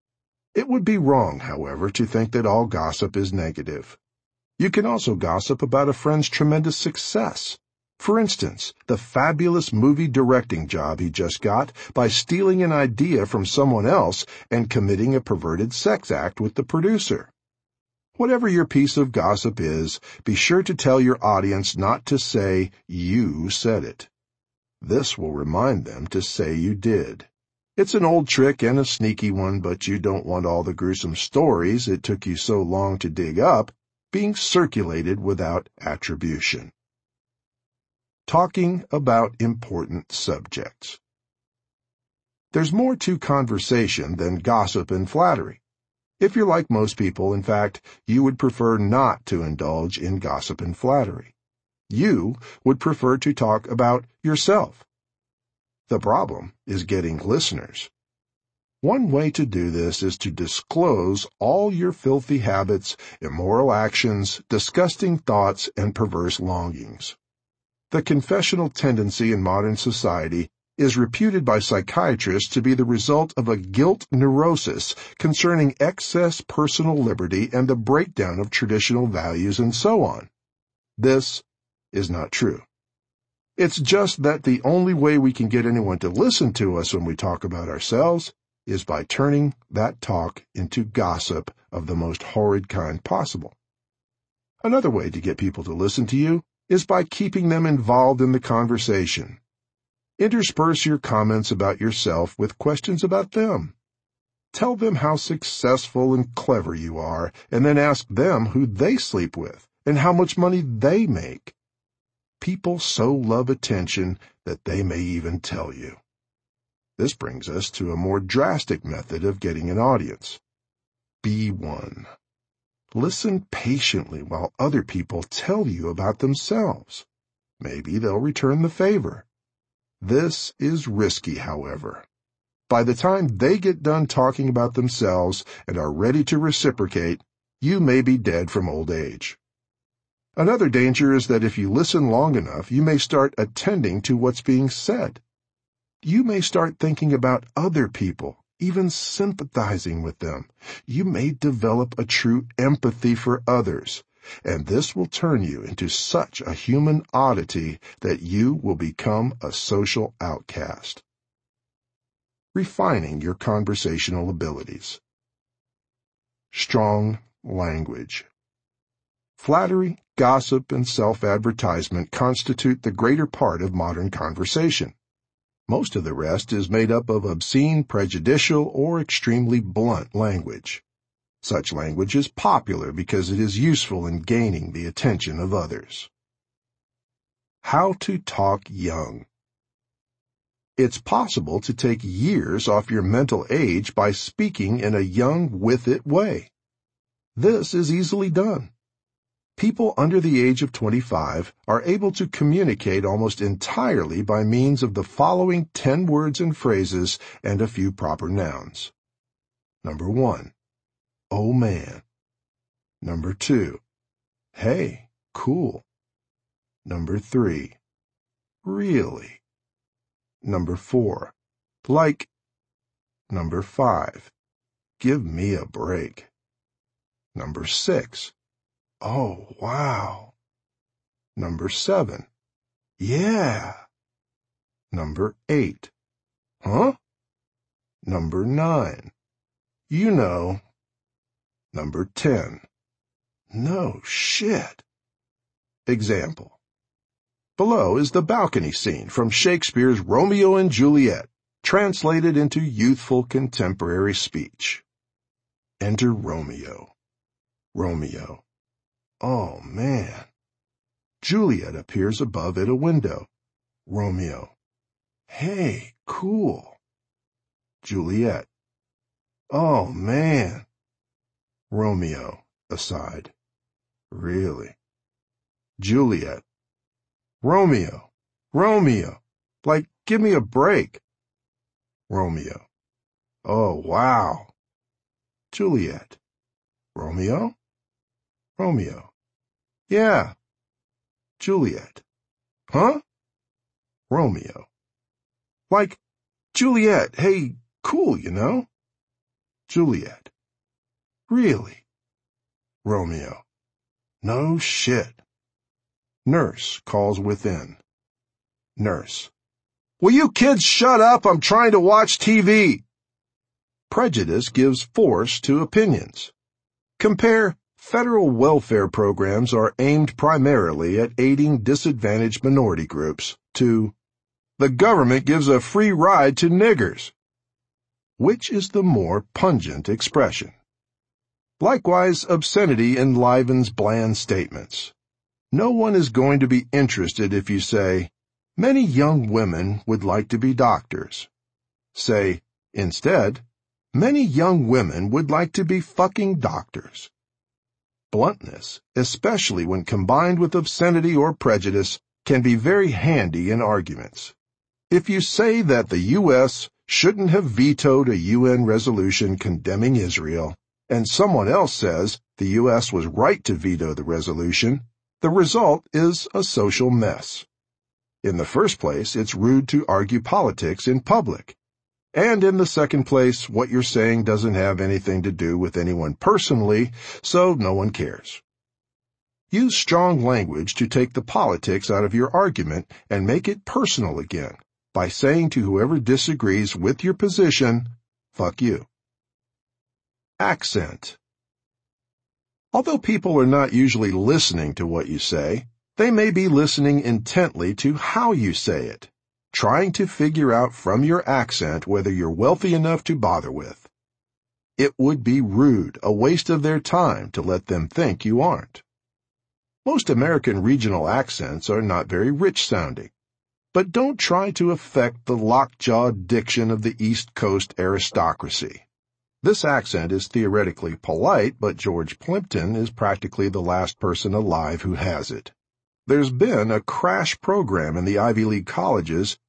It would be wrong, however, to think that all gossip is negative. You can also gossip about a friend's tremendous success. For instance, the fabulous movie directing job he just got by stealing an idea from someone else and committing a perverted sex act with the producer. Whatever your piece of gossip is, be sure to tell your audience not to say you said it. This will remind them to say you did. It's an old trick and a sneaky one, but you don't want all the gruesome stories it took you so long to dig up being circulated without attribution. Talking about important subjects. There's more to conversation than gossip and flattery. If you're like most people, in fact, you would prefer not to indulge in gossip and flattery. You would prefer to talk about yourself. The problem is getting listeners. One way to do this is to disclose all your filthy habits, immoral actions, disgusting thoughts, and perverse longings. The confessional tendency in modern society is reputed by psychiatrists to be the result of a guilt neurosis concerning excess personal liberty and the breakdown of traditional values and so on. This is not true. It's just that the only way we can get anyone to listen to us when we talk about ourselves is by turning that talk into gossip of the most horrid kind possible. Another way to get people to listen to you is by keeping them involved in the conversation. Intersperse your comments about yourself with questions about them. Tell them how successful and clever you are, and then ask them who they sleep with and how much money they make. People so love attention that they may even tell you. This brings us to a more drastic method of getting an audience. Be one. Listen patiently while other people tell you about themselves. Maybe they'll return the favor. This is risky, however. By the time they get done talking about themselves and are ready to reciprocate, you may be dead from old age. Another danger is that if you listen long enough, you may start attending to what's being said. You may start thinking about other people, even sympathizing with them. You may develop a true empathy for others, and this will turn you into such a human oddity that you will become a social outcast. Refining your conversational abilities. Strong language. Flattery, gossip, and self-advertisement constitute the greater part of modern conversation. Most of the rest is made up of obscene, prejudicial, or extremely blunt language. Such language is popular because it is useful in gaining the attention of others. How to talk young. It's possible to take years off your mental age by speaking in a young, with-it way. This is easily done. People under the age of 25 are able to communicate almost entirely by means of the following 10 words and phrases and a few proper nouns. Number 1, oh man. Number 2, hey, cool. Number 3, really. Number 4, like. Number 5, give me a break. Number 6, oh, wow. Number 7, yeah. Number 8, huh? Number 9, you know. Number 10, no shit. Example. Below is the balcony scene from Shakespeare's Romeo and Juliet, translated into youthful contemporary speech. Enter Romeo. Romeo. Oh, man. Juliet appears above at a window. Romeo. Hey, cool. Juliet. Oh, man. Romeo, aside. Really? Juliet. Romeo. Romeo. Like, give me a break. Romeo. Oh, wow. Juliet. Romeo? Romeo. Yeah. Juliet. Huh? Romeo. Like, Juliet, hey, cool, you know? Juliet. Really? Romeo. No shit. Nurse calls within. Nurse. Will you kids shut up? I'm trying to watch TV. Prejudice gives force to opinions. Compare, federal welfare programs are aimed primarily at aiding disadvantaged minority groups, to the government gives a free ride to niggers. Which is the more pungent expression? Likewise, obscenity enlivens bland statements. No one is going to be interested if you say, many young women would like to be doctors. Say, instead, many young women would like to be fucking doctors. Bluntness, especially when combined with obscenity or prejudice, can be very handy in arguments. If you say that the U.S. shouldn't have vetoed a UN resolution condemning Israel, and someone else says the U.S. was right to veto the resolution, the result is a social mess. In the first place, it's rude to argue politics in public. And in the second place, what you're saying doesn't have anything to do with anyone personally, so no one cares. Use strong language to take the politics out of your argument and make it personal again by saying to whoever disagrees with your position, fuck you. Accent. Although people are not usually listening to what you say, they may be listening intently to how you say it, trying to figure out from your accent whether you're wealthy enough to bother with. It would be rude, a waste of their time to let them think you aren't. Most American regional accents are not very rich-sounding, but don't try to affect the lockjaw diction of the East Coast aristocracy. This accent is theoretically polite, but George Plimpton is practically the last person alive who has it. There's been a crash program in the Ivy League colleges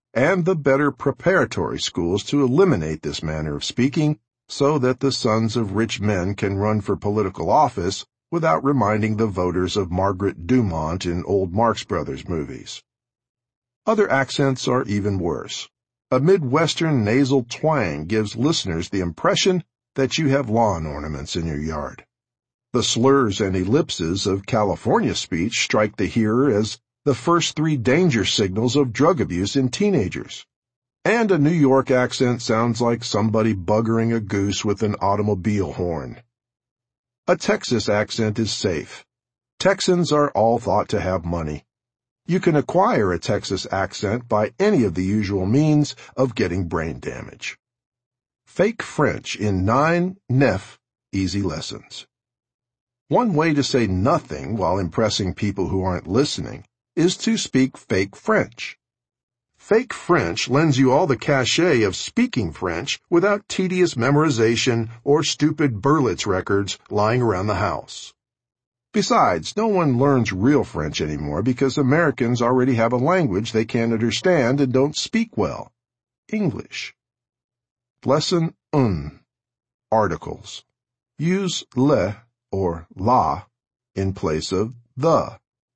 and the better preparatory schools to eliminate this manner of speaking so that the sons of rich men can run for political office without reminding the voters of Margaret Dumont in old Marx Brothers movies. Other accents are even worse. A Midwestern nasal twang gives listeners the impression that you have lawn ornaments in your yard. The slurs and ellipses of California speech strike the hearer as the first 3 danger signals of drug abuse in teenagers. And a New York accent sounds like somebody buggering a goose with an automobile horn. A Texas accent is safe. Texans are all thought to have money. You can acquire a Texas accent by any of the usual means of getting brain damage. Fake French in 9 easy lessons. One way to say nothing while impressing people who aren't listening is to speak fake French. Fake French lends you all the cachet of speaking French without tedious memorization or stupid Berlitz records lying around the house. Besides, no one learns real French anymore because Americans already have a language they can't understand and don't speak well: English. Lesson 1. Articles. Use le or la in place of the,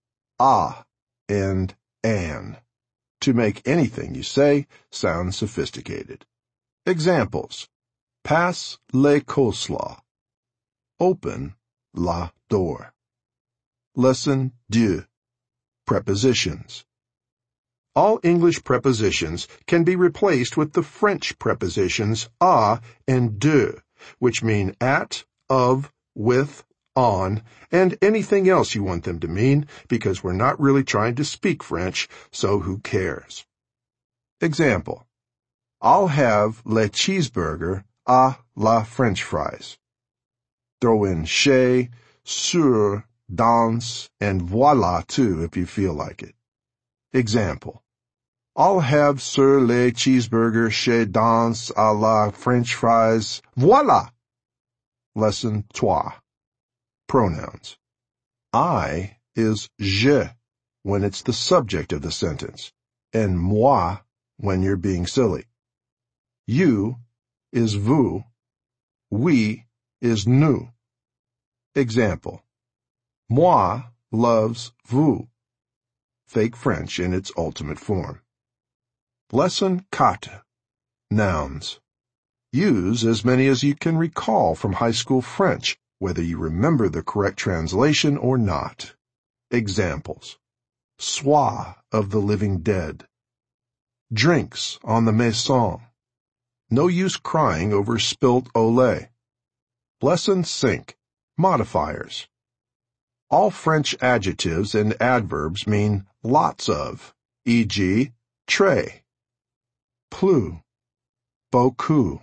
and an to make anything you say sound sophisticated. Examples. Passe le coleslaw. Open la door. Lesson 2. Prepositions. All English prepositions can be replaced with the French prepositions à and de, which mean at, of, with, on, and anything else you want them to mean, because we're not really trying to speak French, so who cares? Example. I'll have le cheeseburger à la French fries. Throw in chez, sur, dans, and voilà too if you feel like it. Example. I'll have sur le cheeseburger chez dans à la French fries. Voilà! Lesson 3. Pronouns. I is je when it's the subject of the sentence, and moi when you're being silly. You is vous. We is nous. Example. Moi loves vous. Fake French in its ultimate form. Lesson 4. Nouns. Use as many as you can recall from high school French, whether you remember the correct translation or not. Examples. Soir of the living dead. Drinks on the maison. No use crying over spilt Olay. Lesson 5. Modifiers. All French adjectives and adverbs mean lots of, e.g., très, plus, beaucoup,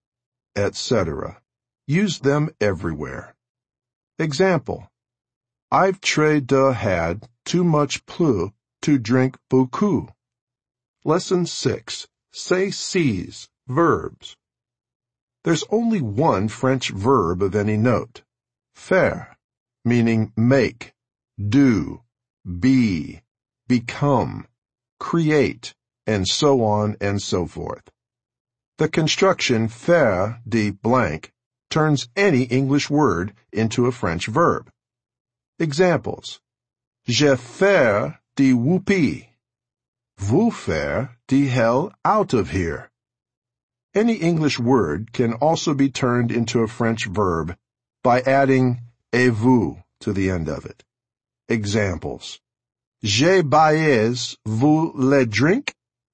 etc. Use them everywhere. Example. I've had too much plus to drink beaucoup. Lesson 6. Say seize, verbs. There's only one French verb of any note. Faire, meaning make, do, be, become, create, and so on and so forth. The construction faire de blank turns any English word into a French verb. Examples. Je faire de whoopee. Vous faire de hell out of here. Any English word can also be turned into a French verb by adding et vous to the end of it. Examples. Je baise vous le drink.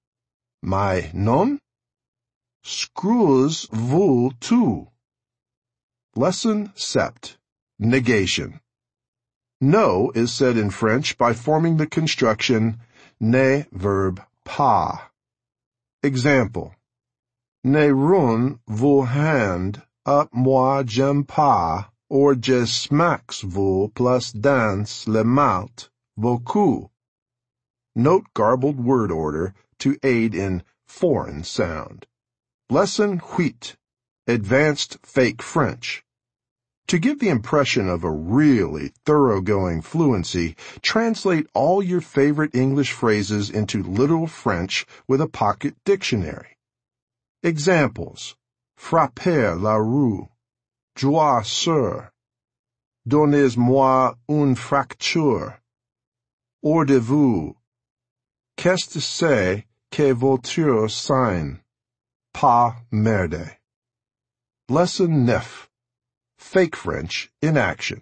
My non? Screws vous tout. Lesson 7. Negation. No is said in French by forming the construction ne verb pas. Example. Ne run vos hand à moi j'aime pas, or je smacks vous plus dans le malt, beaucoup. Note garbled word order to aid in foreign sound. Lesson 8. Advanced Fake French. To give the impression of a really thoroughgoing fluency, translate all your favorite English phrases into literal French with a pocket dictionary. Examples: frapper la rue, jouer sur, donnez-moi une fracture, hors de vous, qu'est-ce que c'est que votre sign? Pas merde. Lesson 9. Fake French in action.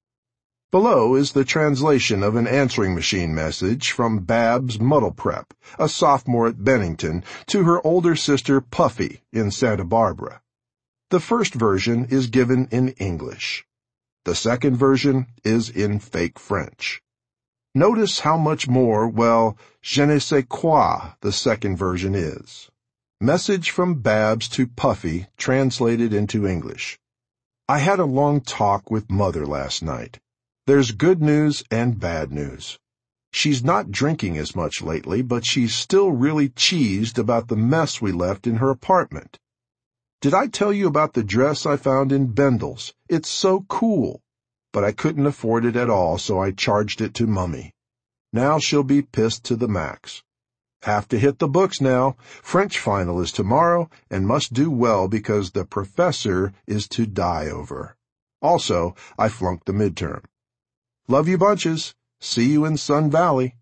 Below is the translation of an answering machine message from Babs Muddle Prep, a sophomore at Bennington, to her older sister Puffy in Santa Barbara. The first version is given in English. The second version is in fake French. Notice how much more, well, je ne sais quoi the second version is. Message from Babs to Puffy, translated into English. I had a long talk with Mother last night. There's good news and bad news. She's not drinking as much lately, but she's still really cheesed about the mess we left in her apartment. Did I tell you about the dress I found in Bendel's? It's so cool. But I couldn't afford it at all, so I charged it to Mummy. Now she'll be pissed to the max. Have to hit the books now. French final is tomorrow and must do well because the professor is to die over. Also, I flunked the midterm. Love you bunches. See you in Sun Valley.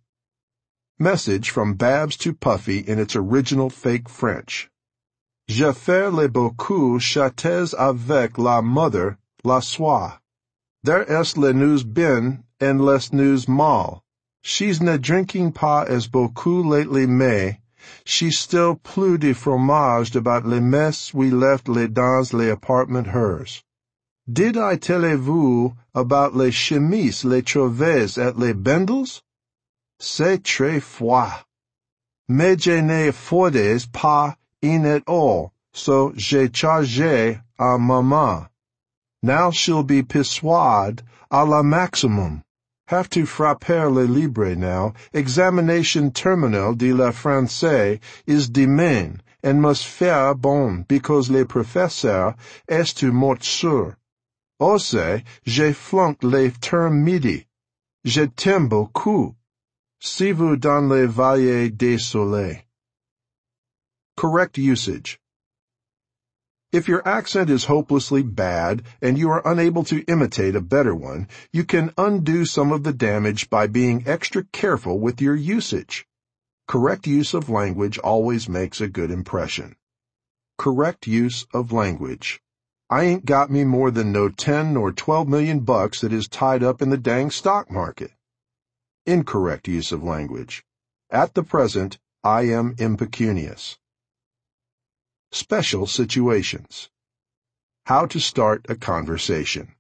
Message from Babs to Puffy in its original fake French. Je fais le beaucoup chattes avec la mother la soie. There est le news bien and les news mal. She's ne drinking pas as beaucoup lately mais she's still plus de fromage about les mess we left les dans les apartment hers. Did I tell vous about les chemises les trouvées at les Bendels? C'est très froid. Mais je ne affordais pas in at all, so j'ai chargé à maman. Now she'll be persuaded à la maximum. Have to frapper le libre now. Examination terminal de la français is demain and must faire bon because le professeur est tout mort sûr. Aussi, j'ai flunked le terme midi. Je t'aime beaucoup. See vous dans le Vallée des Soleils. Correct usage. If your accent is hopelessly bad and you are unable to imitate a better one, you can undo some of the damage by being extra careful with your usage. Correct use of language always makes a good impression. Correct use of language. I ain't got me more than no 10 or 12 million bucks that is tied up in the dang stock market. Incorrect use of language. At the present, I am impecunious. Special situations. How to start a conversation.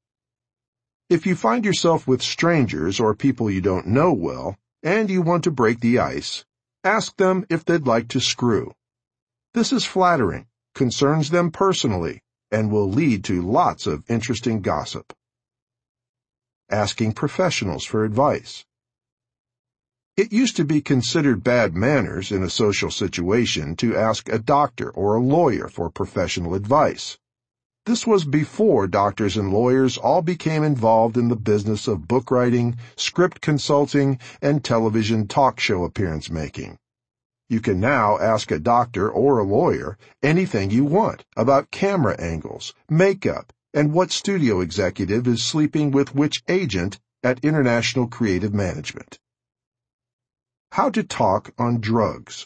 If you find yourself with strangers or people you don't know well, and you want to break the ice, ask them if they'd like to screw. This is flattering, concerns them personally, and will lead to lots of interesting gossip. Asking professionals for advice. It used to be considered bad manners in a social situation to ask a doctor or a lawyer for professional advice. This was before doctors and lawyers all became involved in the business of book writing, script consulting, and television talk show appearance making. You can now ask a doctor or a lawyer anything you want about camera angles, makeup, and what studio executive is sleeping with which agent at International Creative Management. How to talk on drugs.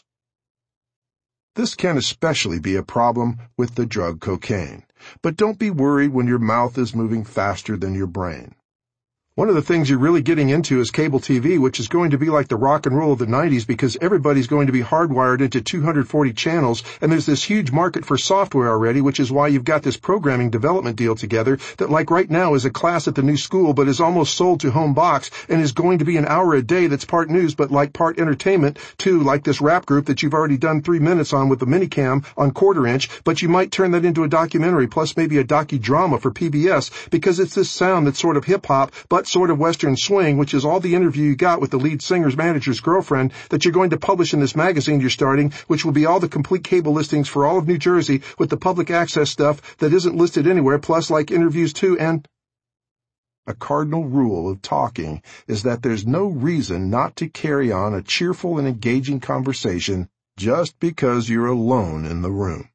This can especially be a problem with the drug cocaine, but don't be worried when your mouth is moving faster than your brain. One of the things you're really getting into is cable TV, which is going to be like the rock and roll of the 90s because everybody's going to be hardwired into 240 channels, and there's this huge market for software already, which is why you've got this programming development deal together that, like right now, is a class at the new school, but is almost sold to home box and is going to be an hour a day that's part news, but like part entertainment, too, like this rap group that you've already done 3 minutes on with the minicam on quarter-inch, but you might turn that into a documentary plus maybe a docudrama for PBS because it's this sound that's sort of hip-hop, but What Sort of Western Swing, which is all the interview you got with the lead singer's manager's girlfriend that you're going to publish in this magazine you're starting, which will be all the complete cable listings for all of New Jersey with the public access stuff that isn't listed anywhere, plus like interviews too, and... A cardinal rule of talking is that there's no reason not to carry on a cheerful and engaging conversation just because you're alone in the room.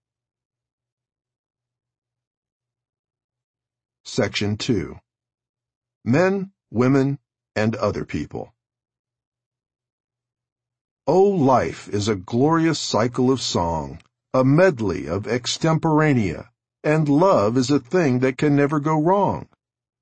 Section 2. Men, Women, and Other People. Oh, life is a glorious cycle of song, a medley of extemporanea, and love is a thing that can never go wrong.